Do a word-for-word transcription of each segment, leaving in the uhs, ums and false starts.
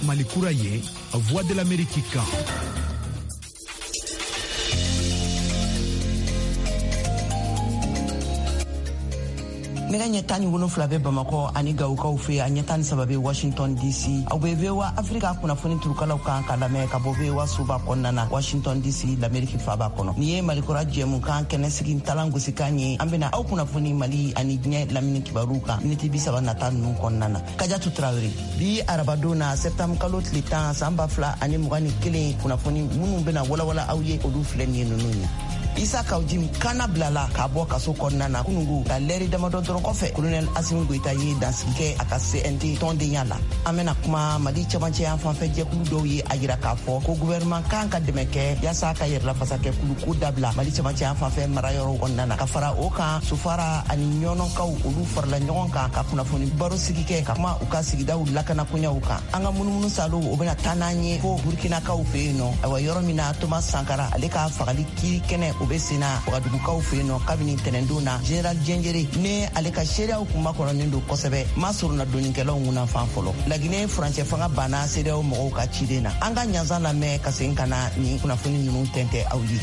Malikura ye, Voix de l'Amérique kan. Nega nyetani wono flabe Bamako ani gauka ufe anyetani sababe Washington D C au bevewa Afrika kuna funi turukala ukan kalame kabovewa suba konana Washington D C l'Amérique faba kono niye Malikura jemu kan kenesiki talangu sikanye ambena au kuna funi Mali ani nye lamini kibaruka niti bisa banata nun konana Kajatu Traoré bi arabadona septam kalot litan samba fla ani mugani kele kuna funi munu bena wala wala auye odu fleni nununi Isa Kaujim kana blala kabo kaso konnana kunungu la leri damado dron kofe colonel Assimi Goïta ye dansike aka C N T ton de nyala amena kuma mali chamanche enfant fe je kulu do ye agira ka fo ko gouvernement kan ka demeke yasa ka yer la fasake kulu ko dabla mali chamanche enfant fe marayoro onnana ka fara oka sufara ani nyonon kaw ulu farla nyon ka ka kuna foni baro sigike ka ma uka sigida ulaka kunya uka anga mununu salo obena tananye ko Burkina kaw fe no awa yoro mina Thomas Sankara aleka fagali ki kene obesina wagadugukaw feno kabini tenenduna General Jengere ne aleka sheria ukuma kono nindo kosebe masuru na doninkela nguna fanfolo lagine France fanga bana seria o mo ka chidena anga nyanza na me kasenkana ni kuna funi nyunu tente awli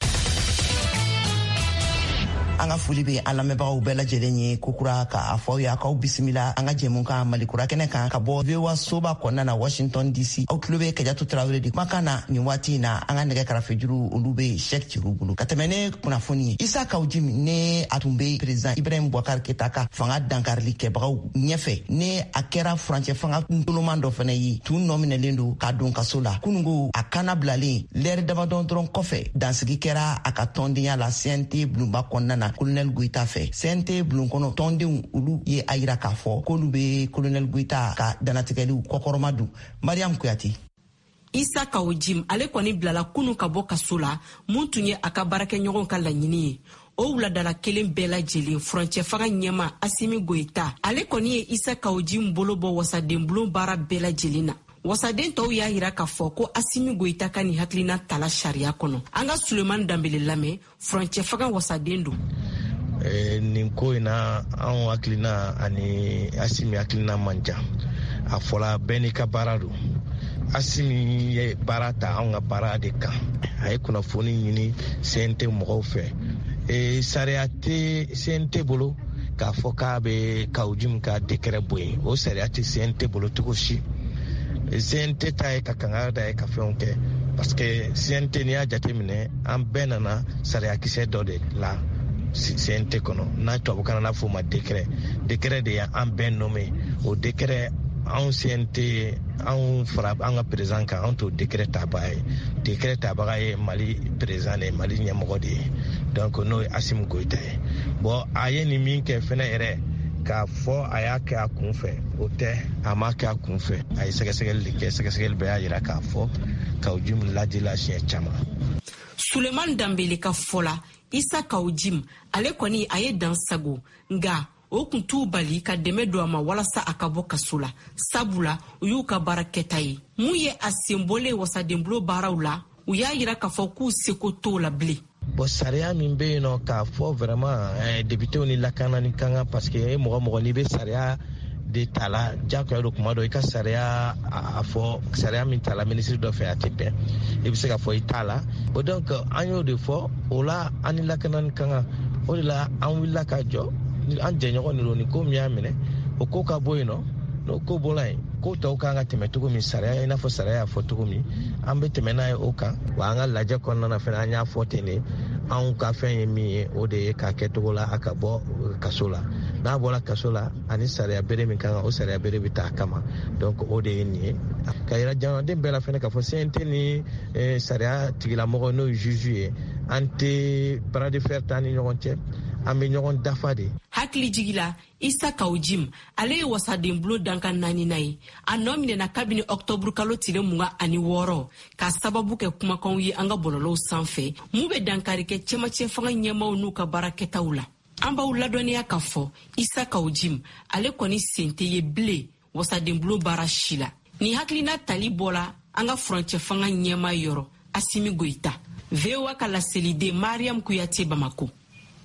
anga fuli be alamebagaw bela jelenye kukura ka afo ya ka bisimila anga jemunka Malikura kene kan ka bo vewa soba konna na Washington D C outlobe Kajatu Traoré di makana ni wati na anga nege karafejuru olube Sheikh Chirugulu katemene kuna funi Isa Kaujim ne atumbe president Ibrahim Boubacar Keïta ka fanga dankarli ke bagaw nyefe ne akera France fanga ntulomando fene yi tu nomine lendo ka don kasola kunungu akana blale ler dabadon dron kofe dansigi kera aka tondinya la C N T blumba konna na colonel Goïta fe sente blunkono tonde ulu ye ayira ka fo kolube colonel Goïta ka danatikeli kokoromadu Mariam Kuyati Isa Kaujim ale koni blala kunu ka bo kasola muntunye aka barake nyogon ka lanyini o wuladala kelen bela jeli frontier faga nyema Assimi Goïta ale koni ye Isa Kaujim bolobo wasaden blon bara bela jelina wasaden taw ya yira ka fo ko Assimi Goïta ka ni haklina tala sharia kono anga Suleiman Dambele lame frontier faga wasaden do eh ninko ina an haklina ani Assimi haklina manja afola benika barado Assimi ye barata an bara de kan ay kuna foni nyini sente mo fe e sariate sente bolo ka fo ka be Kaujim ka décret boy o sariate sente bolo tukoshi C N T ta ka kanga da ka fionke parce que C N T ni a jatemine an benana sariya kise do de la C N T kono na to kana na fo ma décret décret de ya an ben nommé au décret en C N T en frappe en président ka en to décret tabaye décret tabaye Mali président et Mali nyamogodi donc no Assimi Goïta bon ayeni min ke fena ere ka fo aya ka kunfe ote amaka kunfe ay segesegel like segesegel be ayira ka fo Kaujim ladila chien chama Suleiman Dambele ka fola Isa Kaujim ale koni aye dan sago nga o kuntu bali ka deme do ama walasa akabo kasula sabula uyu ka baraketayi muye asimbole wasademblo barawla uya yira ka fo ku sekoto la bli bo sariya min be no ka fo vraiment eh, député oni lakana ni kanga parce que eh, mo mo ni be sariya de tala jako do kuma do ka sariya a fo sariya min tala ministre do fe atipe e bi se ka fo itala bo donc anyo de fo ola ani lakana ni kanga o la an willa ka jo an jenyo ni ni ko mi amene o ko ka boyno no ko bolai ko to ka nga teme to mi sariya ina fo sariya fo to mi ambe teme na o ka wa nga laje kon na fe anya fo tene an ka fe mi o de ka ke to la aka bo kasola na bola kasola ani sariya bere mi kan o sariya bere bita kama donc o de ni ka ira jan de bela fe ka fo sente ni sariya tigila mo no juju ante bras de fer tani nyonte ambe nyogon dafade hakli jigila Isa Kaujim ale wasaden blo danka nani nai anomine na kabine octobre kalo tile munga ani woro ka sababu ke kuma kon yi anga bololo sanfe mube dankari ke chema chefanga nyema onu ka baraketawula amba uladoniya kafo Isa Kaujim ale koni sente ye ble wasaden blo barashila ni hakli na talibola anga frontier fanga nyema yoro Assimi Goïta vewa kala selide Mariam Kuyati Bamako.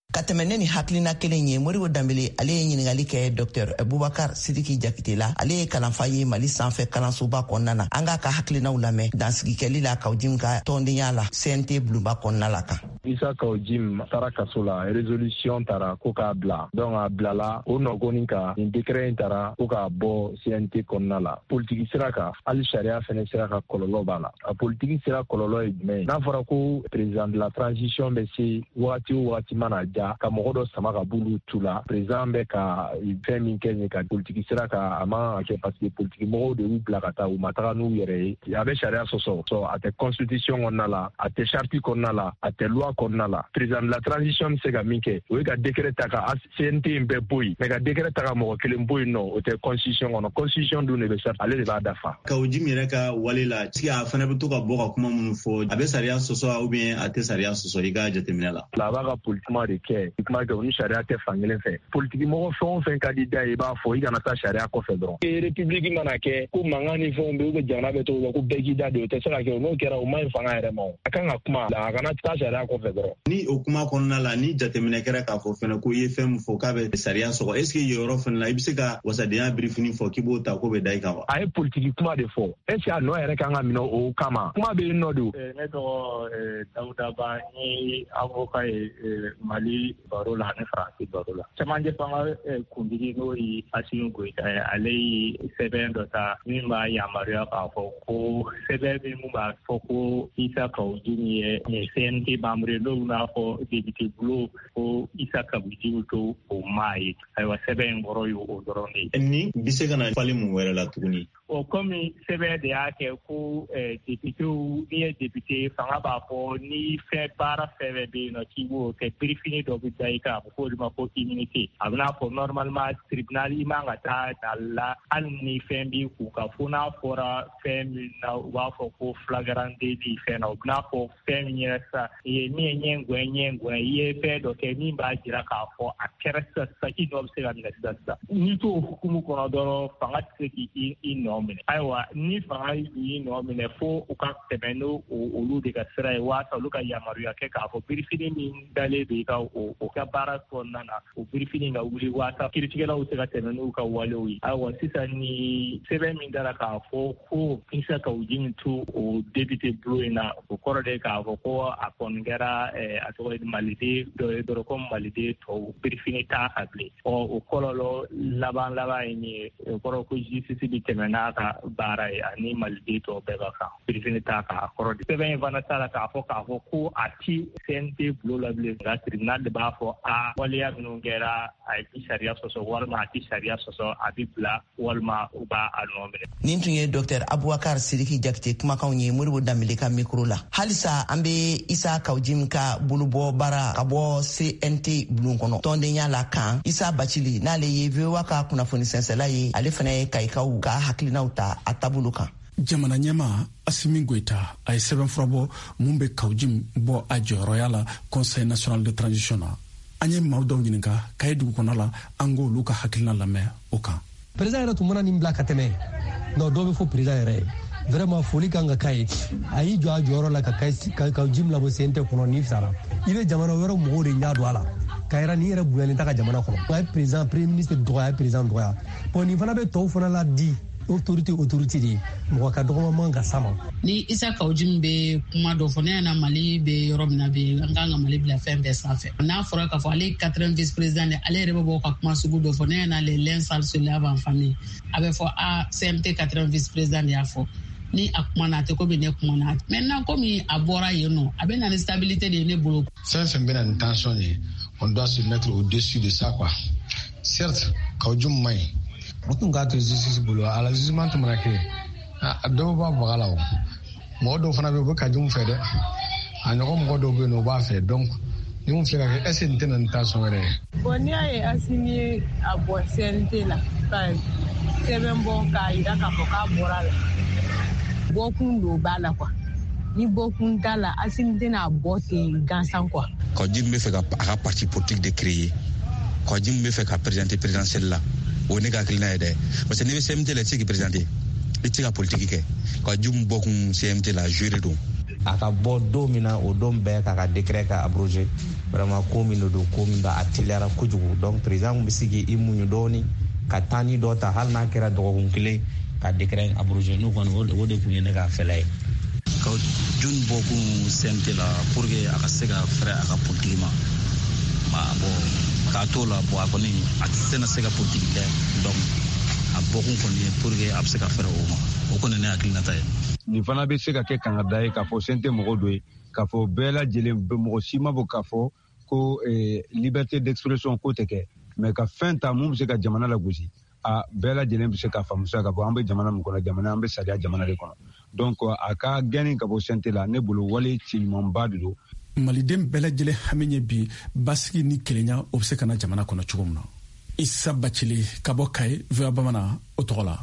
ka tɛmɛ ne ni hakilina kelen ye Moribo Dambele ale ye ɲiningali kɛ Dr Boubacar Sidiki Jakite la. Ale ye kalanfa ye Mali sanfɛ kalansoba kɔnɔna na. An ka ka hakilinaw lamɛn dansigikɛli la Kaojim ka tɔndenya la C N T buluba kɔnɔna la kan. Isa Kaojim tara kaso la résolution tara ko k'a bila donc a bilala o nɔgɔnin ka nin décret in tara ko k'a bɔ C N T kɔnɔna la. Politiki sira kan hali sariya fɛnɛ sira ka kɔlɔlɔ b'a la. A politiki sira kɔlɔlɔ ye jumɛn ye? N'a fɔra ko président de la transition bɛ se wagati o wagati mana ja ka mɔgɔ dɔ sama ka bulu tu la, président bɛ ka fɛn min kɛ ɲe ka politiki sira kan a ma kɛ parce que politiki mɔgɔw de y'u bila ka taa u ma taga n'u yɛrɛ ye. A bɛ sariya sɔsɔ so a tɛ constitution kɔnɔna la, a tɛ charte kɔnɔna la, a tɛ loi kɔnɔna la. Président de la transition bɛ se ka min kɛ o ye ka décret ta ka C N T in bɛɛ bɔ yen mais ka décret ta ka mɔgɔ kelen bɔ yen nɔ o tɛ constitution kɔnɔ. Constitution dun de bɛ charte ale de b'a dafa. Kaojim yɛrɛ ka wale la sigi a fana bɛ to ka bɔ ka kuma minnu fɔ a bɛ sariya sɔsɔ ou bien a tɛ sariya sɔsɔ i ka jateminɛ la. A b'a ka politique de kɛ kuma kɛ o ni sariya tɛ fan kelen fɛ. Politiki mɔgɔ fɛn o fɛn ka di da ye i b'a fɔ i kana taa sariya kɔfɛ dɔrɔn. République mana kɛ ko mankan ni fɛnw bɛ yen ou bien jamana bɛ to ko bɛɛ k'i da de o tɛ se ka kɛ o n'o kɛra o ma ɲi fanga yɛrɛ ma o. A kan ka kuma a kana taa sariya kɔfɛ dɔrɔn. Ni o kuma kɔnɔna la ni jateminɛ kɛra k'a fɔ fɛnɛ ko i ye fɛn min fɔ k'a bɛ sariya sɔgɔ est ce que yen yɔrɔ fɛnɛ la i bɛ se ka wasadenya birifini fɔ k'i b'o ta ko bɛ da i kan wa? A ye politiki kuma de fɔ est ce que a nɔ yɛrɛ kan ka minɛ o kama kuma bɛ yen nɔ de o. Ne tɔgɔ Dawuda Ba ni avocat ye Mali baro la ani Faransi baro la. Cɛmancɛ fanga kuntigi n'o ye Assimi Goïta ye ale ye sɛbɛn dɔ ta min b'a yamaruya k'a fɔ ko sɛbɛn min b'a fɔ ko Isa Kaojim ye C N T membre ye n'o b'a fɔ député bulo ko Isa Kaojim to o maa ye ayiwa sɛbɛn in kɔrɔ ye o dɔrɔn de ye. Ni bi se ka na fali mun wɛrɛ la tuguni? O komi sɛbɛn de y'a kɛ ko députéw n'i ye député fanga b'a fɔ ni fɛn baara fɛn fɛn bɛ yen nɔ k'i b'o kɛ birifini dɔ bɛ da i kan a bɛ fɔ o de ma ko immunité a bɛ n'a fɔ normalement tribunal i man ka taa dali la hali ni fɛn b'i kun ka fo n'a fɔra fɛn min na u b'a fɔ ko flagrant délit fɛn na u bɛ n'a fɔ fɛn min yɛrɛ sa i ye min ye ɲɛ ŋɔɲɛ ɲɛ ŋɔɲɛ i ye fɛn dɔ kɛ min b'a jira k'a fɔ a kɛra sisan sisan i nɔ bɛ se ka minɛ sisan sisan n'i t'o hukumu kɔnɔ dɔrɔn fanga tɛ se k'i i nɔ minɛ ayiwa ni fanga y'i nɔ minɛ fo u ka tɛmɛ n'o olu de ka sira ye waasa olu ka yamaruya kɛ k'a fɔ birifini min dalen bɛ i ka o ka baara kɔnɔna na o birifini ka wuli waasa kiiritigɛlaw bɛ se ka tɛmɛ n'u ka walew ye ayiwa sisan ni sɛbɛn min dara k'a fɔ ko Isa Kaojim to o député bulo in na o kɔrɔ de k'a fɔ ko a kɔni kɛra a tɔgɔ ye maliden dɔ ye dɔrɔn ko maliden tɔw birifini t'a kan bilen ɔ o kɔlɔlɔ laban laban ye nin ye o kɔrɔ ko justice bɛ tɛmɛ n'a ka baara ye ani maliden tɔw bɛɛ ka kan birifini t'a kan a kɔrɔ de sɛbɛn in fana t'a la k'a fɔ k'a fɔ ko a ti C N T bulo la bilen nka tribunal de b'a fɔ a waleya minnu kɛra a ti sariya sɔsɔ walima a ti sariya sɔsɔ a bɛ bila walima u b'a a nɔ minɛ. Nin tun ye Dr Aboubacar Sidiki Jakite kumakanw ye Moribo Dambele ka micro la. Halisa an bɛ Isa Kaojim ka bolobɔ baara ka bɔ C N T bulon kɔnɔ tɔndenya la kan Isa Bacili n'ale ye V O A ka kunnafoni sɛnsɛla ye ale fana ye kayikaw ka hakilinaw ta a taabolo kan. Jamana ɲɛma Assimi Goïta a ye sɛbɛnfura bɔ mun bɛ Kaojim bɔ a jɔyɔrɔya la Conseil national de transition na. An ye maaw dɔw ɲininka kaye dugu kɔnɔ la an k'olu ka hakilina lamɛn o kan. Président yɛrɛ tun mana nin bila ka tɛmɛ non dɔw bɛ fɔ président yɛrɛ ye vraiment foli kan ka k'a ye a y'i jɔ a jɔyɔrɔ la ka Kaojim labɔ C N T kɔnɔ ni fisara i bɛ jamana wɛrɛ mɔgɔw de ɲɛ don a la ka yɛrɛ ni yɛrɛ bonyalen ta ka jamana kɔnɔ a ye président premier ministre dɔgɔya a ye président dɔgɔya bon nin fana bɛ tɔw fana la di autorité autorité de mɔgɔ ka dɔgɔma man ka sama ni Isa Kaojim bɛ kuma dɔ fɔ ne ɲɛna Mali bɛ yɔrɔ min na bɛ an kan ka Mali bila fɛn bɛɛ sanfɛ n'a fɔra k'a fɔ ale quatrième vice président ale yɛrɛ bɛ bɔ ka kuma sugu dɔ fɔ ne ɲɛna les liens sales se lavent en famille a bɛ fɔ a C N T quatrième vice président de y'a fɔ ni a kuma na a tɛ ko bɛ ne kuma na maintenant komi a bɔra yen nɔ a bɛ na ni stabilité de ye ne bolo. Fɛn fɛn bɛ na ni tension ye on doit se mettre au-dessus de ça quoi certes Kaojim man ɲi o tun k'a to justice bolo a la jugement tun mana kɛ a dɔw b'a baga la o mɔgɔ dɔw fana bɛ yen u bɛ Kaojim fɛ dɛ a ɲɔgɔn mɔgɔ dɔw bɛ yen nɔ u b'a fɛ donc ni mun filɛ ka kɛ est-ce que nin tɛ na nin tension wɛrɛ ye. Bon n'i y'a ye Assimi ye a bɔ C N T la ka sɛbɛn bɔ k'a jira k'a fɔ k'a bɔra la bɔkun dɔ b'a la quoi ni bɔkun t'a la Assimi tɛna bɔ ten gansan quoi. Kaojim bɛ fɛ ka a ka parti politique de créer Kaojim bɛ fɛ ka présenter présidentielle la o ne ka hakilina ye dɛ parce que n'i bɛ C M T la i tɛ se k'i présenter i tɛ se ka politique kɛ Kaojim bɔkun C M T la jouer don a ka bɔ don min na o don bɛɛ k'a ka décret ka abrogé vraiment ko min do ko min b'a teliera kojugu donc président bɛ se k'i muɲu dɔɔni ka temps dɔ ta hali n'a kɛra dɔgɔkun kelen ka décret abrogé n'o kɔni o de tun ye ne ka fɛla ye ka jun bɔ kun C N T la pour que a ka se ka fɛrɛ a ka politique ma bon k'a to la bon a kɔni a tɛ se ka politique kɛ donc a bɔ kun kɔni ye pour que a bɛ se ka fɛrɛ o ma o kɔni ne hakilinata ye. Nin fana bɛ se ka kɛ kangada ye k'a fɔ C N T mɔgɔ dɔ ye k'a fɔ bɛɛ lajɛlen mɔgɔ si ma bɔ k'a fɔ ko liberté d'expression ko tɛ kɛ mais ka fɛn ta mun bɛ se ka jamana lagosi a bɛɛ lajɛlen bɛ se ka faamu k'a fɔ an bɛ jamana min kɔnɔ jamana an bɛ sariya jamana de kɔnɔ donc a ka gɛnni ka bɔ C N T la ne bolo wale ciɲumanba de don. maliden bɛɛ lajɛlen hami ye bi basigi ni kelenya o bɛ se ka na jamana kɔnɔ cogo min na. Isa Bacili ka bɔ Kaye V O A Bamanan o tɔgɔ la.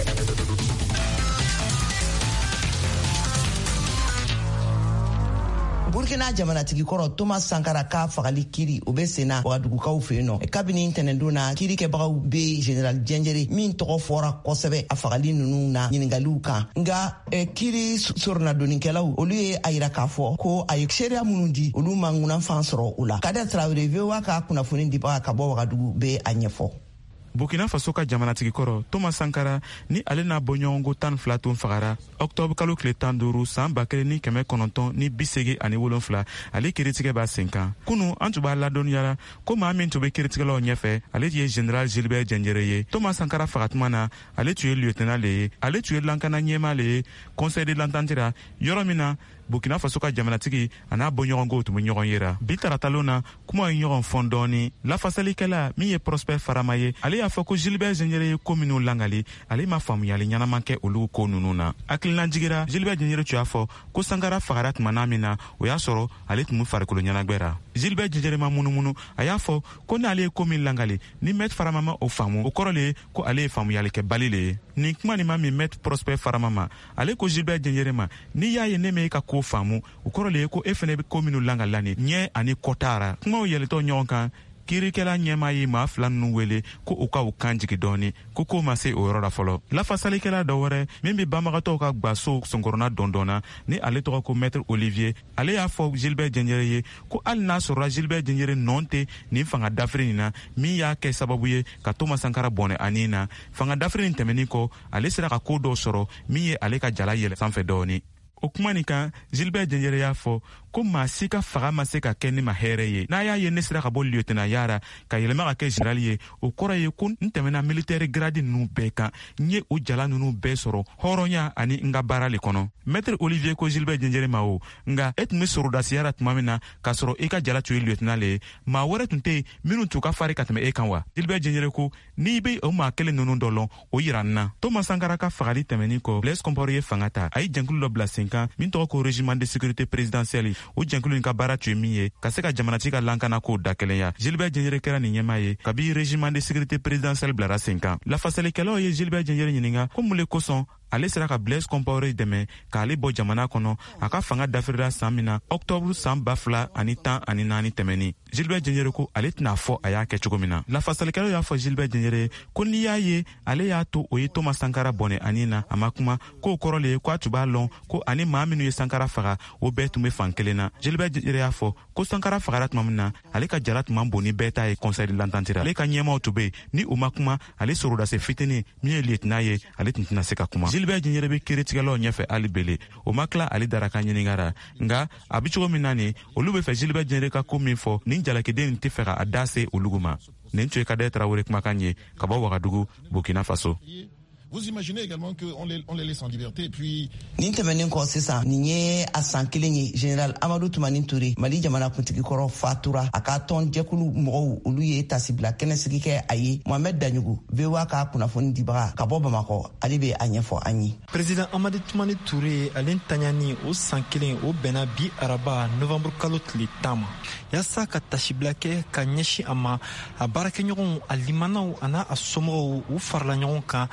Burkina jamanatigi kɔrɔ Thomas Sankara ka fagali kiri o be sena Wagadugukaw fɛ yen nɔ kabini ntɛnɛndon na kiri kɛbagaw be General Jɛnjɛre min tɔgɔ fɔra kosɛbɛ a fagali nunu na ɲiningaliw kan nga eh, kiri soronadonikɛlaw olu ye a yira k'a fɔ ko a ye seereya minnu di olu ma ŋunafan sɔrɔ o la. Kader Traoré V O A ka kunnafoni dibaga ka bɔ Wagadugu be a ɲɛfɔ. Burkina Faso ka jamanatigi kɔrɔ Thomas Sankara ni ale n'a bɔɲɔgɔnko tan fila tun fagara octobre kalo tile tan duuru san ba kelen ni kɛmɛ kɔnɔntɔn ni bi segi ani wolonfila ale kiritigɛ b'a sen kan. Kunu an tun b'a ladɔnniyala ko maa min tun bɛ kiritigɛlaw ɲɛfɛ ale ye General Gilbert Jɛnjɛrɛ ye. Thomas Sankara fagatuma na ale tun ye lieutenant le ye ale tun ye lankana ɲɛmaa le ye conseil de l'entente ra yɔrɔ min na Burkina Faso ka jamanatigi a n'a bɔɲɔgɔnko tun bɛ ɲɔgɔn yera. Bi taratalon na kuma ye ɲɔgɔn fɔn dɔɔni lafasalikɛla min ye Prosper Farama ye ale y'a fɔ ko Gilbert Jɛnjɛrɛ ye ko minnu langali ale ma faamuyali ɲɛnaman kɛ olu ko ninnu na. Hakilina jigira Gilbert Jɛnjɛrɛ tun y'a fɔ ko Sankara fagara tuma na min na o y'a sɔrɔ ale tun bɛ farikolo ɲɛnagwɛra. Gilbert Jɛnjɛrɛ ma munumunu a y'a fɔ ko n'ale ye ko min langali ni Maître Farama ma o faamu o kɔrɔ le ye ko ale ye faamuyali kɛ bali le ye. Nin kuma nin ma min Maître Prosper Farama ma ale ko Gilbert Jɛnjɛrɛ ma n'i y'a ye ne m'e ka ko faamu o kɔrɔ le ye ko e fɛnɛ bɛ ko minnu langalila nin ɲɛ ani kɔtaara kumaw yɛlɛtɔ ɲɔgɔn kan kirikɛla ɲɛmaa ye maa fila ninnu wele ko u ka u kan jigi dɔɔni ko ko ma se o yɔrɔ la fɔlɔ. Lafasalikɛla dɔ wɛrɛ min bɛ banbagatɔw ka gwaso sɔnkɔrɔna dɔndɔnna ni ale tɔgɔ ko Maître Olivier ale y'a fɔ Gilbert Jɛnjɛrɛ ye ko hali n'a sɔrɔla Gilbert Jɛnjɛrɛ nɔn tɛ nin fanga dafiri nin na min y'a kɛ sababu ye ka Thomas Sankara bɔnɛ ani na fanga dafiri nin tɛmɛnin kɔ ale sera ka ko dɔw sɔrɔ min ye ale ka jala yɛlɛ sanfɛ dɔɔni. O kuma nin kan Gilbert Jɛnjɛrɛ y'a fɔ ko maa si ka faga ma se ka kɛ ni ma hɛrɛ ye n'a y'a ye ne sera ka bɔ lieutenant yara ka yɛlɛma ka kɛ général ye o kɔrɔ ye ko n tɛmɛna militaire grade ninnu bɛɛ kan n ye o jala ninnu bɛɛ sɔrɔ hɔrɔnya ani n ka baara le kɔnɔ. Maître Olivier ko Gilbert Jɛnjɛrɛ ma o nga e tun bɛ sorodasiyara tuma min na k'a sɔrɔ e ka jala tun ye lieutenant le ye maa wɛrɛ tun tɛ yen minnu tun ka fari ka tɛmɛ e kan wa. Gilbert Jɛnjɛrɛ ko n'i bɛ o maa kelen ninnu dɔ lɔn o yira n na. Thomas Sankara ka fagali tɛmɛnin kɔ Blaise Compaoré ye fanga ta a ye jɛnkulu dɔ bila sen kan min tɔgɔ ko régiment de sécurité présidentielle o jɛnkulu in ka baara tun ye min ye ka se ka jamanatigi ka lankana k'o da kelenya. Gilbert Jɛnjɛrɛ kɛra nin ɲɛmaa ye kabi régiment de sécurité présidentielle bilara sen kan. Lafasalikɛlaw ye Gilbert Jɛnjɛrɛ ɲininka ko mun le kosɔn ale sera ka Blaise Compaoré dɛmɛ k'ale bɔ jamana kɔnɔ a ka fanga dafirila san min na octobre san ba fila ani tan ani naani tɛmɛni. Gilbert Jɛnjɛrɛ ko ale tɛna fɔ a y'a kɛ cogo min na. Lafasalikɛlaw y'a fɔ Gilbert Jɛnjɛrɛ ko n'i y'a ye ale y'a to o ye Thomas Sankara bɔnɛ ani na a ma kuma k'o kɔrɔ le ye ko a tun b'a lɔn ko ani maa minnu ye Sankara faga o bɛɛ tun bɛ fan kelen na. Gilbert Jɛnjɛrɛ y'a fɔ ko Sankara fagara tuma min na ale ka jala tun man bon ni bɛɛ ta ye conseil de l'entente ra ale ka ɲɛmaaw tun bɛ yen ni o ma kuma ale sorodase fitinin min ye lieutenant ye ale tun tɛna se ka kuma. Gilbert Jɛnjɛrɛ bɛ kiritigɛlaw ɲɛfɛ ali bele o ma tila ale dara ka ɲiningara nga a bɛ cogo min na nin olu bɛ fɛ Gilbert Jɛnjɛrɛ ka ko min fɔ nin jalakiden nin tɛ fɛ ka a da se olugu ma. Nin tun ye Kader Traoré kumakan ye ka bɔ Wagadugu Burkina Faso. Vous imaginez également qu'on les, on les laisse en liberté et puis... Nin tɛmɛnen kɔ sisan nin ye a san kelen ye Général Amadou Toumani Touré Mali jamana kuntigi kɔrɔ fatura a ka tɔn jɛkulu mɔgɔw olu ye tasi bila kɛnɛsigi kɛ a ye Mohamed Daɲugu V O A ka kunnafoni dibaga ka bɔ Bamakɔ ale bɛ a ɲɛfɔ an ye. Président Amadou Toumani Touré ale taɲani o san kelen o bɛnna bi araba novembre kalo tile tan ma yasa ka tasibila kɛ ka ɲɛsin a ma a baarakɛɲɔgɔnw a limanaw a n'a a somɔgɔw u farala ɲɔgɔn kan ka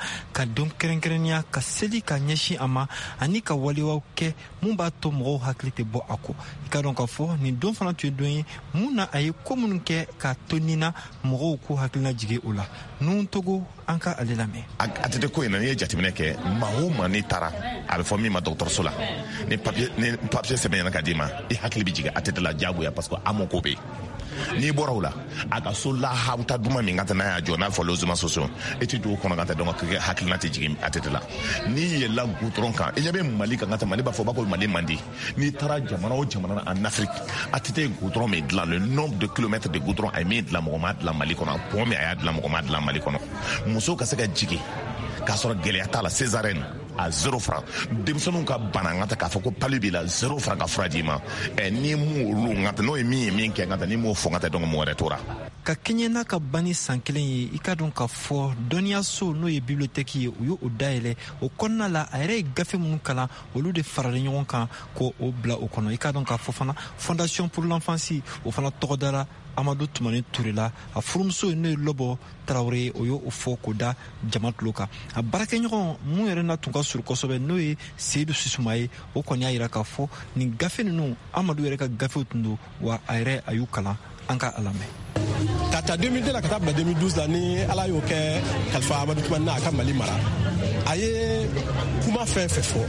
don kɛrɛnkɛrɛnya ka seli ka ɲɛsin a ma ani ka walewaw kɛ mun b'a to mɔgɔw hakili tɛ bɔ a ko. I ka dɔn k'a fɔ nin don fana tun ye don ye mun na a ye ko minnu kɛ k'a to nin na mɔgɔw k'u hakilina jigin o la. Nun Togo an ka ale lamɛn. A tɛ ko in na n'i ye jateminɛ kɛ maa o maa n'i taara a bɛ fɔ min ma dɔgɔtɔrɔso la ni papiye ni papiye sɛbɛn ɲɛna ka d'i ma i hakili bɛ jigin a tɛ la diyagoya parce que a mɔ ko bɛ yen. N'i bɔra o la a ka so lahabuta duman min ka tɛ n'a y'a jɔ n'a fɔ lozuma sosiyal e tɛ don o kɔnɔ ka tɛ dɔn ka hakilina tɛ jigin a tɛ la. N'i yɛlɛla gudɔrɔn kan i ɲɛ bɛ Mali kan ka tɛ Mali b'a fɔ b'a ko Mali man di n'i taara jamana o jamana en Afrique a tɛ taa gudɔrɔn min dilan le nombre de kilomètres de gudɔrɔn a ye min dilan mɔgɔ ma dilan Mali kɔnɔ a pont min a y'a dilan mɔgɔ ma dilan Mali kɔnɔ. Muso ka se ka jigin k'a sɔrɔ gɛlɛya t'a la césarienne a zéro franc denmisɛnninw ka bana n ka k'a fɔ ko pali b'i la zéro franc ka fura d'i ma ɛ n'i m'o olu n ka n'o ye min ye min kɛ n ka n'i m'o fɔ n ka dɔn mɔgɔ wɛrɛ tora. Ka kɛɲɛ n'a ka ban ni san kelen ye i ka dɔn k'a fɔ dɔnniyaso n'o ye bibliotɛki ye u y'o dayɛlɛ o kɔnɔna la a yɛrɛ ye gafe minnu kalan olu de faralen ɲɔgɔn kan ko o bila o kɔnɔ. I ka dɔn k'a fɔ fana fondation pour l'enfance o fana tɔgɔdara Amadu Tumani Ture la a furumuso n'o ye Lɔbɔ Tarawele ye o y'o fɔ k'o da jama tulo kan. A baarakɛɲɔgɔn mun yɛrɛ na tun ka surun kosɛbɛ n'o ye Seyidu Susuma ye o kɔni y'a jira k'a fɔ nin gafe ninnu Amadu yɛrɛ ka gafew tun don wa a yɛrɛ a y'u kalan an ka a lamɛn. Ka taa deux mille deux la ka taa bila deux mille douze la ni Ala y'o kɛ kalifa Amadu Tumani na a ka Mali mara a ye kuma fɛn fɛn fɔ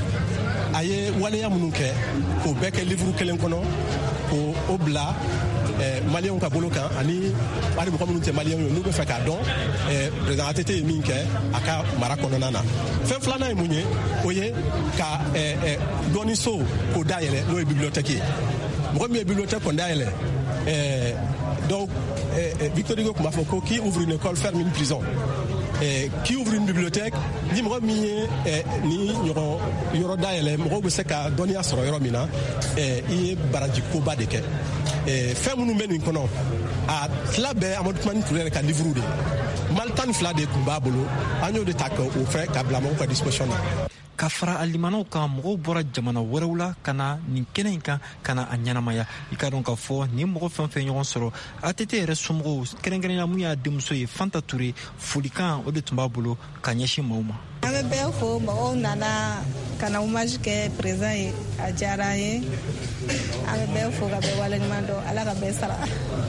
a ye waleya minnu kɛ k'o bɛɛ kɛ livre kelen kɔnɔ k'o o bila maliyɛnw ka bolo kan ani hali mɔgɔ minnu tɛ maliyɛnw ye n'u bɛ fɛ k'a dɔn président A T T ye min kɛ a ka mara kɔnɔna na. Fɛn filanan ye mun ye o ye ka dɔnniso k'o dayɛlɛ n'o ye bibliotɛki ye mɔgɔ min ye bibliotɛki kɔni dayɛlɛ donc Victor Hugo tun b'a fɔ ko qui ouvre une école ferme une prison. Eh, qui ouvre une bibliothèque ni mɔgɔ min ye eh, ni ɲɔgɔn yɔrɔ dayɛlɛ mɔgɔw bɛ se ka dɔnniya sɔrɔ yɔrɔ min na eh, i ye baraji koba de kɛ eh, fɛn minnu bɛ nin kɔnɔ a tila bɛɛ Amadu Tumani Ture yɛrɛ ka livre de mali tan ni fila de tun b'a bolo an y'o de ta k'o fɛ ka bila mɔgɔw ka disposition na. Ka fara a limanaw kan mɔgɔw bɔra jamana wɛrɛw la ka na nin kɛnɛ in kan ka na a ɲɛnamaya. I ka dɔn k'a fɔ nin mɔgɔ fɛn fɛn ɲɔgɔn sɔrɔ A T T yɛrɛ somɔgɔw kɛrɛnkɛrɛnnenya mun y'a denmuso ye Fanta Ture folikan o de tun b'a bolo ka ɲɛsin maaw ma. An bɛ bɛɛ fo mɔgɔw nana ka na hommage kɛ président ye a diyara an ye an bɛ bɛɛ fo ka bɛɛ waleɲuman dɔn Ala ka bɛɛ sara.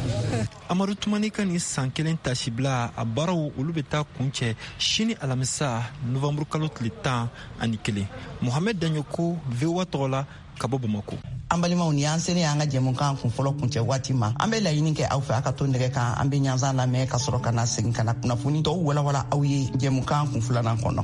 Amadu Tumani ka nin san kelen tasibila a baaraw olu bɛ taa kun cɛ sini alamisa novembre kalo tile tan ani kelen. Mohamed Danyoko V O A tɔgɔ la ka bɔ Bamako. An balimaw ni an selen an ka jɛmukan kun fɔlɔ kun cɛ waati ma an bɛ laɲini kɛ aw fɛ a ka to nɛgɛ kan an bɛ ɲanzan lamɛn ka sɔrɔ ka na segin ka na kunnafoni tɔw walawala aw ye jɛmukan kun filanan kɔnɔ.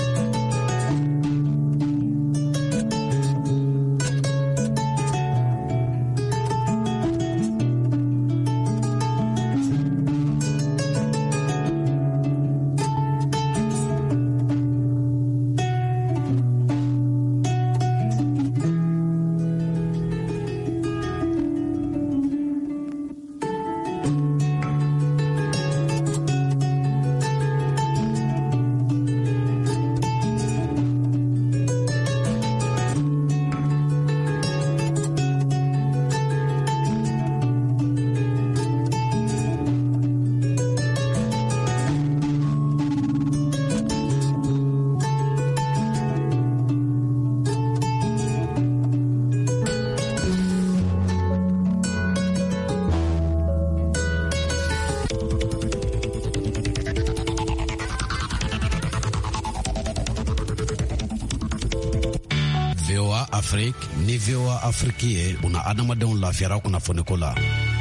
Afrique ni V O A Afrique ye una adamadenw lafiyara kunnafoniko la.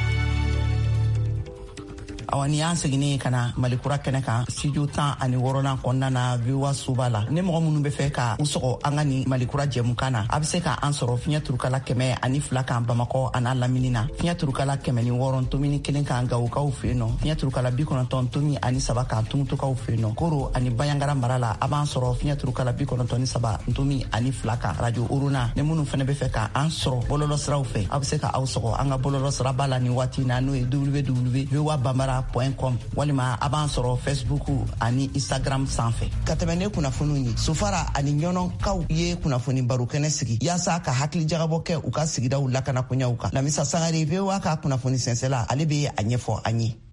Awani an segini kana malikura kɛnɛ kan studio tan ani wɔɔrɔnan kɔnɔna na V O A suba la ne mɔgɔ minnu bɛ fɛ ka u sɔgɔ an ka ni malikura jɛmukan na a bɛ se ka an sɔrɔ fiɲɛ turukala kɛmɛ ani fila kan Bamakɔ a n'a lamini na fiɲɛ turukala kɛmɛ ni wɔɔrɔ ntomini kelen kan Gawukaw fɛ yen nɔ fiɲɛ turukala bi kɔnɔntɔn ntomi ani saba kan Tumutukaw fɛ yen nɔ Koro ani Bayangara mara la a b'an sɔrɔ fiɲɛ turukala bi kɔnɔntɔn ni saba ntomi ani fila kan radio Uruna ne minnu fana bɛ fɛ ka an sɔrɔ bɔlɔlɔsiraw fɛ a bɛ se ka aw sɔgɔ an ka bɔlɔlɔsira b'a la ni waati na n'o ye w w w point v o a bambara point com walima a b'an sɔrɔ Facebook ani Instagram sanfɛ ka tɛmɛ ne kunnafoniw ye Sofara ani ɲɔnɔnkaw ye kunnafoni baro kɛnɛ sigi yaasa ka hakili jagabɔ kɛ u ka sigidaw lakana koɲɛw kan Lamisa Sangare V O A ka kunnafoni sɛnsɛla ale bɛ a ɲɛfɔ an ye.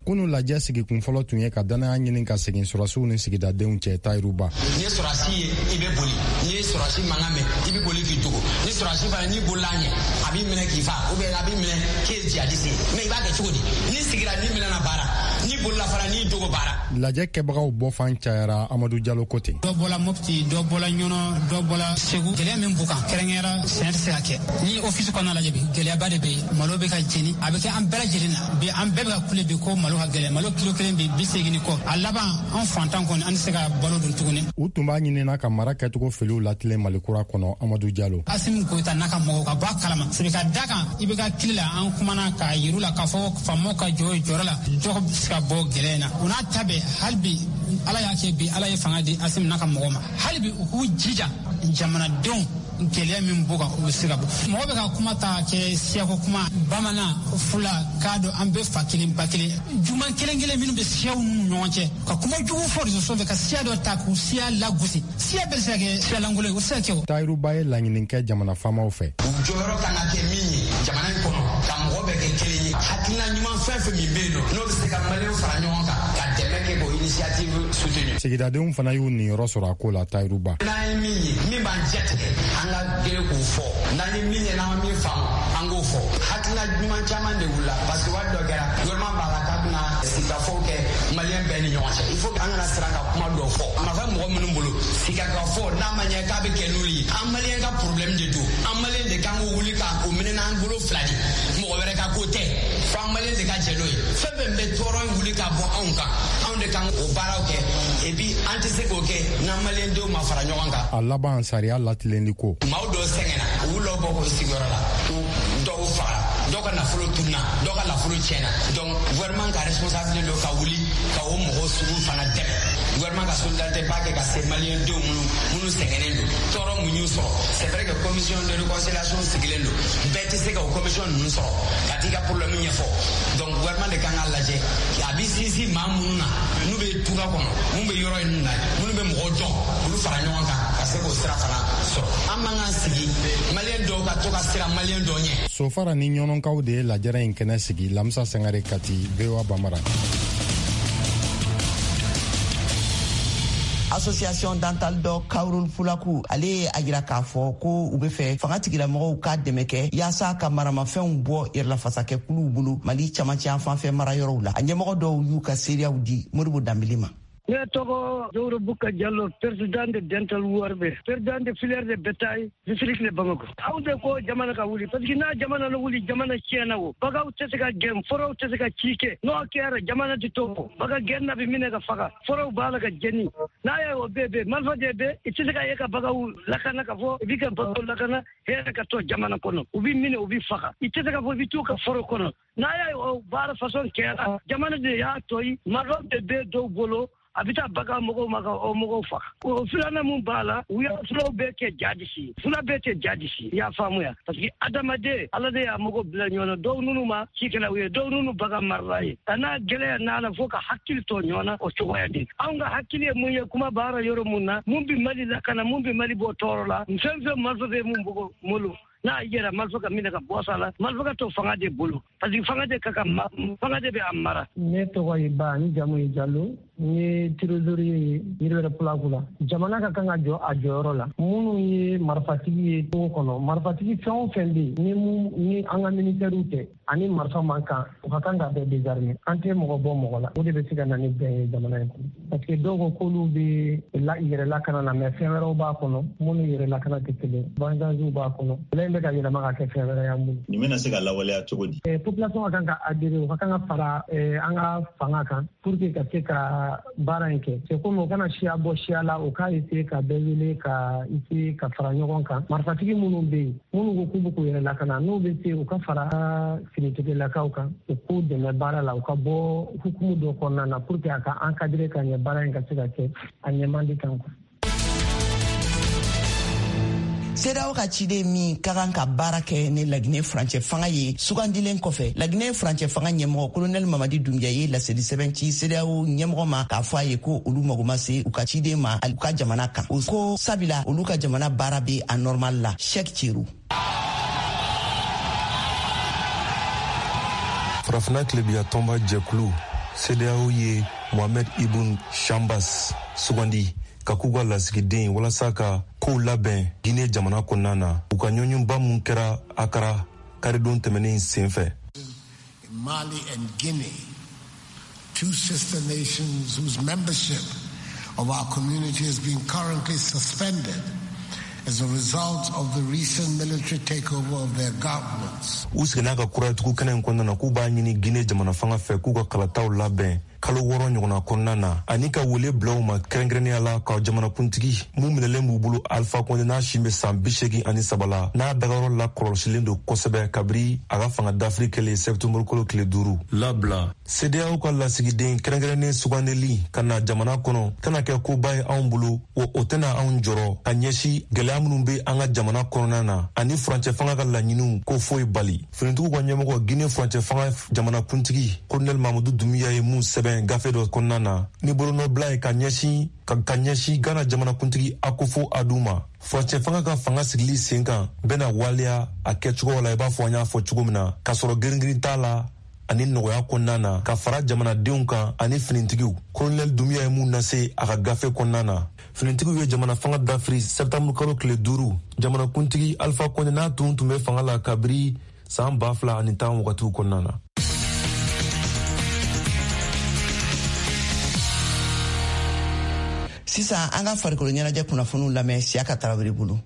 kunu lajɛ sigi kun fɔlɔ tun ye ka danaya ɲini ka segin sɔrɔsiw ni sigidadenw cɛ Tayiruba. Ni sɔrɔsi ye i bɛ boli, ni sɔrɔsi mankan mɛn i bɛ boli k'i dogo, ni sɔrɔsi fana n'i bolila ɲɛ a b'i minɛ k'i fa ou bien a b'i minɛ k'e ye jihadiste ye, mais i b'a kɛ cogo di? Ni sigira n'i minɛna baara, n'i bolila fana n'i dogo baara. Lajɛ kɛbagaw bɔ fan cayara Amadu Jalo ko ten. Dɔ bɔla Mopti, dɔ bɔla Ɲɔnɔ, dɔ bɔla Segu. Gɛlɛya min b'u kan kɛrɛnkɛrɛnyara sɛnɛ tɛ se ka kɛ. Ni office kɔnɔna lajɛ bi gɛlɛyaba de bɛ yen, malo bɛ ka jeni, a bɛ kɛ an bɛɛ lajɛlen na. Bi an bɛɛ bɛ ka kule bi ko malo ka gɛlɛn, malo kilo kelen bi bi segin kɔ. A laban an fantan kɔni an tɛ se ka balo dun tuguni. U tun b'a ɲinina ka mara kɛcogo filiw latilen Malikura kɔnɔ Amadu Jalo. Asimi Goyita n'a ka mɔgɔw ka bɔ a kalama. Sebe ka da kan i bɛ ka kili la an kumana k'a yiru la k'a fɔ faamaw ka jɔ jɔyɔrɔ la dɔw bɛ se ka bɔ gɛlɛya in na. U n'a ta bɛɛ hali bi Ala y'a kɛ bi Ala ye fanga di Asimi n'a ka mɔgɔw ma. Hali bi u k'u jija jamanadenw gɛlɛya min b'u kan u bɛ se ka bɔ. Mɔgɔ bɛ ka kuma ta kɛ siyako kuma bamanan fula k'a dɔn an bɛ fa kelen ba kelen juman kelen kelen minnu bɛ siyaw n'u ɲɔgɔn cɛ ka kuma jugu fɔ réseaux sociaux fɛ ka siya dɔ ta k'u siya lagosi siya bɛ se ka kɛ siya lankolon ye o tɛ se ka kɛ o. Tayiruba ye laɲini kɛ jamana faamaw fɛ. U jɔyɔrɔ kan ka kɛ min ye jamana in kɔnɔ ka mɔgɔ bɛɛ kɛ kelen ye hakilina ɲuman fɛn fɛn min bɛ yen nɔ n'o bɛ se ka maliyɛnw fara ɲɔgɔn kan ka dɛmɛ kɛ k'o initiative soutenir. Sigidadenw fana y'u niyɔrɔ sɔrɔ a ko la Tayiruba. N'an ye min ye min b'an jɛtigɛ an ka gere k'o fɔ n'an ye min ye n'an ma min faamu an k'o fɔ hakilina ɲuman caman de wulila parce que waati dɔ kɛra gouvernement b'a la k'a bɛna sigikafɔw kɛ maliyɛn bɛɛ ni ɲɔgɔn cɛ il faut que an kana siran ka kuma dɔw fɔ a ma fɛ mɔgɔ minnu bolo sigikafɔ n'a ma ɲɛ k'a bɛ kɛ n'olu ye an maliyɛn ka problème de don an maliyɛn de kan k'o wuli k'a o minɛ n'an bolo fila de mɔgɔ wɛrɛ ka ko tɛ fo an maliyɛn de ka jɛ n'o ye fɛn fɛn bɛ tɔɔrɔ in wuli ka bɔ anw kan anw de kan o baaraw kɛ et puis an tɛ se k'o kɛ n'an maliyɛn denw ma fara ɲɔgɔn kan. A laban sariya latilenli ko. Maaw dɔw sɛgɛnna u wulila bɔ k'o sigiyɔrɔ la dɔw fara dɔw ka nafolo tununa dɔw ka nafolo tiɲɛna donc gouvernement ka responsabilité don ka wuli ka o mɔgɔw sugu fana dɛmɛ gouvernement ka solidarité ba kɛ ka se maliyɛn denw minnu minnu sɛgɛnnen don tɔɔrɔ mun y'u sɔrɔ c'est vrai que commission de réconciliation sigilen don bɛɛ tɛ se ka o commission ninnu sɔrɔ ka t'i ka problème ɲɛfɔ donc gouvernement de kan k'a lajɛ a bɛ sinsin maa minnu na n'u bɛ tuga kɔnɔ mun bɛ yɔrɔ in na minnu bɛ mɔgɔw dɔn olu fara ɲɔgɔn kan ka se k'o sira fana sɔrɔ an man kan sigi maliyɛn dɔw ka to ka siran maliyɛn dɔw ɲɛ. Sofara ni ɲɔnɔnkaw de ye lajɛrɛ in kɛnɛ sigi Lamisa Sangare Kati V O A Bamara. Association dentale dɔ Kaurul Fulaku ale ye a jira k'a fɔ ko u bɛ fɛ fanga tigilamɔgɔw ka dɛmɛ kɛ yaasa ka maramafɛnw bɔ yɛrɛlafasakɛkuluw bolo Mali camancɛ yan fanfɛ marayɔrɔw la a ɲɛmɔgɔ dɔw y'u ka seereyaw di Modibo Dambili ma. Ne tɔgɔ Doro Buka Diallo, président de Dental Warbe, président de filière de bétail, district de Bamako. Aw de ko jamana ka wuli parce que n'a jamana la wuli jamana tiɲɛna o. Bagaw tɛ se ka gɛn, forow tɛ se ka ci kɛ. N'o kɛra jamana ti to bɔ. Baga gɛn na bɛ minɛ ka faga. Forow b'a la ka jɛni. N'a ye o bɛɛ bɛ marifa de bɛ i tɛ se ka ye ka bagaw lakana ka fɔ i bɛ ka bagaw lakana hɛrɛ ka to jamana kɔnɔ. U bɛ minɛ u bɛ faga. I tɛ se ka fɔ i bɛ t'u ka foro kɔnɔ. N'a ye o baara façon kɛra jamana de y'a to yi marifa de bɛ dɔw bolo. A bɛ taa bagan mɔgɔw ma ka o mɔgɔw faga o filanan mun b'a la u y'a fulaw bɛɛ kɛ jadisi fula bɛɛ tɛ jadisi i y'a faamuya parce que adamaden ala de y'a mɔgɔ bila ɲɔgɔn na dɔw ninnu ma cikɛlaw ye dɔw ninnu bagan marala ye a n'a gɛlɛya n'a la fo ka hakili to ɲɔgɔn na o cogoya de anw ka hakili ye mun ye kuma baara yɔrɔ mun na mun bɛ Mali lakana mun bɛ Mali bɔ tɔɔrɔ la fɛn fɛn marifa bɛ mun bolo molo n'a yɛrɛ marifa ka minɛ ka bɔ sa la marifa ka to fanga de bolo parce que fanga de ka kan fanga de bɛ a mara. Ne tɔgɔ ye Ba ni jamu ye Jalo n ye trésorier ye Yiriwɛrɛ Pulaku la jamana ka kan ka jɔ a jɔyɔrɔ la minnu ye marifatigi ye togo kɔnɔ marifatigi fɛn o fɛn bɛ yen ni mun ni an ka ministériw tɛ ani marifa man kan u ka kan ka bɛɛ désarmer an tɛ mɔgɔ bɔ mɔgɔ la o de bɛ se ka na ni bɛn ye jamana in kɔnɔ parce que dɔw ko k'olu bɛ yɛrɛ lakana na mais fɛn wɛrɛw b'a kɔnɔ minnu yɛrɛ lakana tɛ kelen bangaziw b'a kɔnɔ in bɛ ka yɛlɛma ka kɛ fɛn wɛrɛ y'an bolo. Nin bɛna se ka lawaleya cogo di? Population ka kan ka adhérer u ka kan ka fara an ka fanga kan pour que ka se ka baara in kɛ c'est comme u kana siya bɔ siya la u k'a essayer ka bɛɛ wele ka essayer ka fara ɲɔgɔn kan marifatigi minnu bɛ yen minnu ko k'u bɛ k'u yɛrɛ lakana n'u bɛ se u ka fara finitigilakaw kan u k'u dɛmɛ baara la u ka bɔ hukumu dɔ kɔnɔna na pour que a ka encadrer ka ɲɛ baara in ka se ka kɛ a ɲɛman di kan. CEDEAO ka ciden min ka kan ka baara kɛ ni Laginɛ furancɛ fanga ye sugandilen kɔfɛ Laginɛ furancɛ fanga ɲɛmɔgɔ kolonɛli Mamadi Dunbiya ye laseli sɛbɛn ci CEDEAO ɲɛmɔgɔ ma k'a fɔ a ye ko olu mago ma se u ka ciden ma u ka jamana kan o ko sabila olu ka jamana baara bɛ a normal la Cheikh Thierry. Farafina kilebiya tɔnba jɛkulu C D A O ye Mohamed Ibn Chambas sugandi ka k'u ka lasigiden walasa ka kow labɛn Guinée jamana kɔnɔna na u ka ɲɔɲɔba mun kɛra Akara karidon tɛmɛnen senfɛ. Mali and Guinea, two sister nations whose membership of our community has been currently suspended as a result of the recent military takeover of their governments. U seginna ka kura tugu kɛnɛ in kɔnɔna na k'u b'a ɲini Guinée jamana fanga fɛ k'u ka kalataw labɛn kalo wɔɔrɔ ɲɔgɔnna kɔnɔna na ani ka wele bila u ma kɛrɛnkɛrɛnnenya la ka jamanakuntigi mun minɛlen b'u bolo Alpha Condé n'a si bɛ san bi seegin ani saba la n'a dagayɔrɔ la kɔlɔsilen don kosɛbɛ kabiri a ka fanga dafiri kɛlen sɛpitɛmburu kalo tile duuru labila. C D A O ka lasigiden kɛrɛnkɛrɛnnen sugandeli ka na jamana kɔnɔ tɛna kɛ koba ye anw bolo wa o tɛna anw jɔrɔ ka ɲɛsi gɛlɛya minnu bɛ an ka jamana kɔnɔna na ani furancɛ fanga ka laɲiniw ko foyi bali. Finitigiw ka ɲɛmɔgɔ Guinée furancɛ fanga jamanakuntigi Colonel Mamadou Doumbouya ye mun sɛbɛn gafe dɔ kɔnɔna na ni bolonɔbila ye ka ɲɛsin ka ka ɲɛsin Ghana jamanakuntigi Akufo Addo ma. Furancɛ fanga ka fanga sigili sen kan bɛna waleya a kɛcogo la i b'a fɔ an y'a fɔ cogo min na k'a sɔrɔ giringirin t'a la ani nɔgɔya kɔnɔna na ka fara jamanadenw kan ani finitigiw. Colonel Doumbouya ye mun lase a ka gafe kɔnɔna na. Finitigiw ye jamana fanga dafiri sɛpitɛmburu kalo tile duuru jamanakuntigi Alpha Condé n'a tun tun bɛ fanga la kabiri san ba fila ani tan wagatiw kɔnɔna na. Sisan an ka farikolo ɲɛnajɛ kunnafoniw lamɛn Siyaka Tarawele bolo.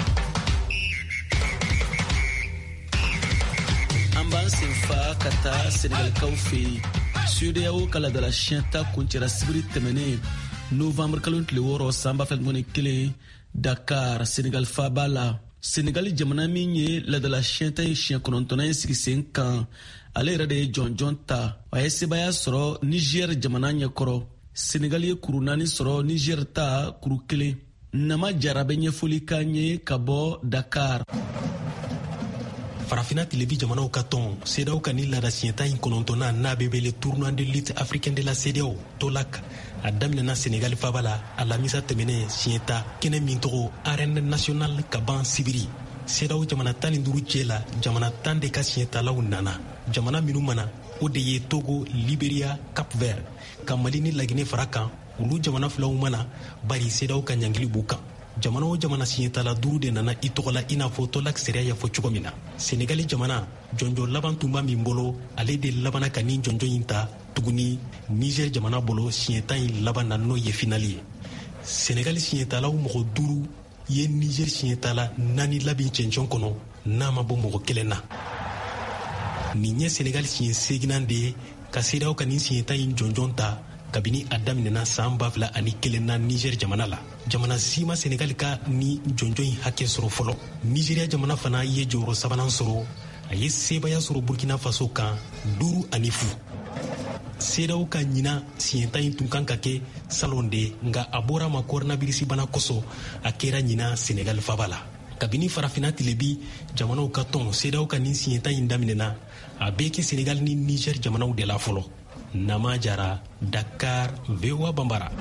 An b'an senfa ka taa Senegalikaw fɛ yen. C D A O ka laadalasiɲɛ ta kuncɛra sibiri tɛmɛnen Novembre kalo tile wɔɔrɔ san ba fila ni kelen Dakar Senegal faaba la. Senegal jamana min ye laadalasiɲɛ ta ye siɲɛ kɔnɔntɔnna ye sigi sen kan ale yɛrɛ de ye jɔnjɔn ta. A ye sebaya sɔrɔ Niger jamana ɲɛkɔrɔ. Senegal ye kuru naani sɔrɔ Niger ta kuru kelen. Nama Jara bɛ ɲɛfɔli k'an ye ka bɔ Dakar. Farafina tilebi jamanaw ka tɔn C D A O ka ni laada siɲɛta in kɔnɔntɔnna n'a bɛ wele tournoi de lutte africaine de la C D A O Tolak a daminɛna Senegal faaba la alamisa tɛmɛnen siɲɛta kɛnɛ min tɔgɔ arène nationale ka ban sibiri. C D A O jamana tan ni duuru cɛ la jamana tan de ka siɲɛtalaw nana. Jamana minnu mana o de ye Togo, Liberia, Cap Vert. Ka Mali ni Laginɛ fara kan olu jamana filaw mana bari C D A O ka ɲangili b'u kan. Jamana o jamana siɲɛtala duuru de nana i tɔgɔ la i n'a fɔ Tolak sariya y'a fɔ cogo min na. Senegali jamana jɔnjɔ laban tun b'a min bolo ale de labana ka ni jɔnjɔ in ta tuguni Niger jamana bolo siɲɛta in laban na n'o ye finali ye. Senegali siɲɛtalaw mɔgɔ duuru ye Niger siɲɛtala naani labin cɛncɛn kɔnɔ n'a ma bɔ mɔgɔ kelen na. Nin ye Senegal siɲɛ seginan de ye ka C D A O ka nin siɲɛta in jɔnjɔn ta kabini a daminɛna san ba fila ani kelen na Niger jamana la. Jamana si ma Senegal ka ni jɔnjɔn in hakɛ sɔrɔ fɔlɔ. Nigeria jamana fana ye jɔyɔrɔ sabanan sɔrɔ a ye sebaya sɔrɔ Burkina Faso kan duuru ani fu. C D A O ka ɲina siɲɛta in tun kan ka kɛ salon de nka a bɔra ma coronavirus bana kosɔn a kɛra ɲina Senegal faaba la. Kabini farafina tilebi jamanaw ka tɔn C D A O ka nin siɲɛta in daminɛna a bɛ kɛ Senegal ni Niger jamanaw de la fɔlɔ. Nama Jara, Dakar, V O A Bambara.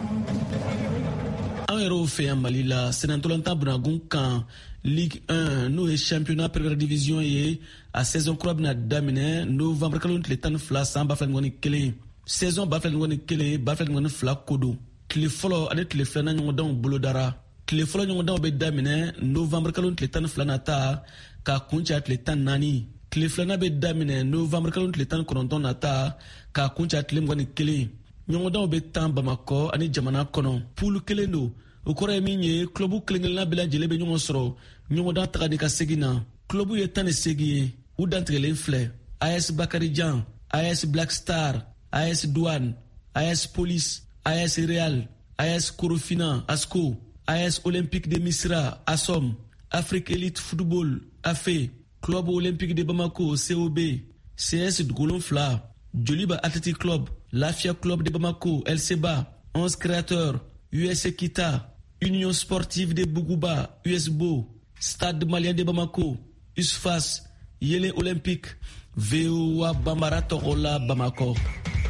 An yɛrɛw fɛ yan Mali la sɛnɛntɔlanta bunagun kan Ligue un n'o ye championnat première division ye a saison kura bɛna daminɛ novembre kalo tile tan ni fila san ba fila ni kelen. Saison ba fila ni kelen ba fila ni fila ko don. Tile fɔlɔ ani tile filanan ɲɔgɔndanw bolodara. Tile fɔlɔ ɲɔgɔndanw bɛ daminɛ novembre kalo tile tan ni fila nata k'a kuncɛ tile tan naani. Tile filanan bɛ daminɛ novembre kalo tile tan kɔnɔntɔn nata k'a kuncɛ tile mugan ni kelen. Ɲɔgɔndanw bɛ tan Bamakɔ ani jamana kɔnɔ. Poule kelen don. O kɔrɔ ye min ye club kelen-kelenna bɛɛ lajɛlen bɛ ɲɔgɔn sɔrɔ ɲɔgɔndan taga de ka segin na. Club ye tan ni seegin ye. U dantigɛlen filɛ. A S Bakarijan, A S Black Star, A S Douane, A S Police, A S Real, A S Korofina, Asco, A S Olympique de Misra, Asom, Afrique Elite Football, A F E, Club Olympique de Bamako, C O B, C S Golon Fla, Joliba Athletic Club, Lafia Club de Bamako, L C B A, onze Créateurs, U S Equita, Union Sportive de Bougouba, U S B O, Stade Malien de Bamako, U S F A S, Yele Olympique, V O A Bambara Torola Bamako,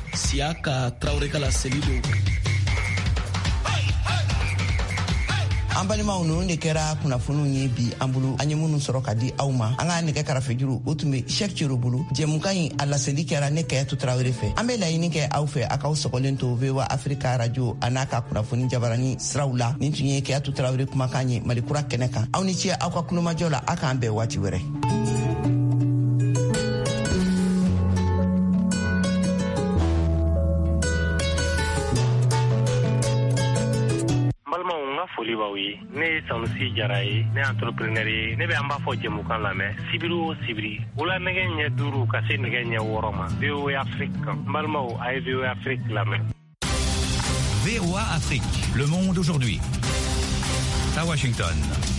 Siaka Traoré Kala Selido. an balimaw ninnu de kɛra kunnafoniw ye bi an bolo an ye minnu sɔrɔ ka di aw ma. An ka nɛgɛ karafe juru o tun bɛ Cheick Thiodo bolo. Jɛmukan in a laseli kɛra ne Kayatu Tarawele fɛ. An bɛ laɲini kɛ aw fɛ a k'aw sɔgɔlen to V O A Africa radio a n'a ka kunnafoni jabarani siraw la. Nin tun ye Kayatu Tarawele kumakan ye Malikura kɛnɛ kan. Aw ni ce aw ka kulomajɔ la, a k'an bɛn waati wɛrɛ. foli b'aw ye. Ne ye Sanusi Jara ye, ne entrepreneur ye. Ne bɛ an b'a fɔ jɛmukan lamɛn sibiri o sibiri. Wula nɛgɛ ɲɛ duuru ka se nɛgɛ ɲɛ wɔɔrɔ ma. V O A Afrique kan. N balimaw, a ye V O A Afrique lamɛn. V O A Afrique, le monde aujourd'hui. À Washington.